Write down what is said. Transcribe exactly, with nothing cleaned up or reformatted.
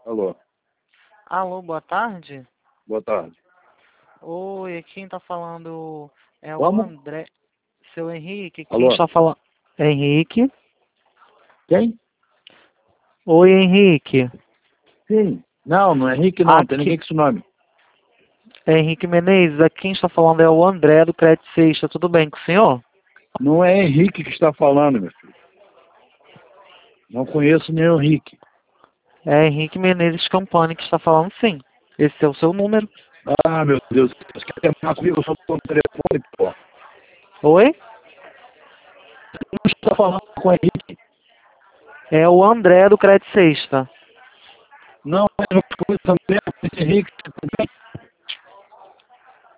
Alô, Alô, boa tarde. boa tarde. Oi, quem tá falando é o Como? André. Seu Henrique, quem Alô, está falando? Henrique? quem? Oi, Henrique. Sim. Não, não é Henrique não, tem ninguém Aqui, com esse nome. é Henrique Menezes, aqui quem está falando é o André do Crédito Sexta. Tudo bem com o senhor? Não é Henrique que está falando, meu filho. Não conheço nem o Henrique. É Henrique Menezes Campani que está falando, sim. Esse é o seu número. Ah, meu Deus, você quer terminar comigo? Eu só estou no telefone, pô. Oi? Você não está falando com o Henrique. É o André do Crédito Sexta. Não, é uma coisa mesmo, esse Henrique também.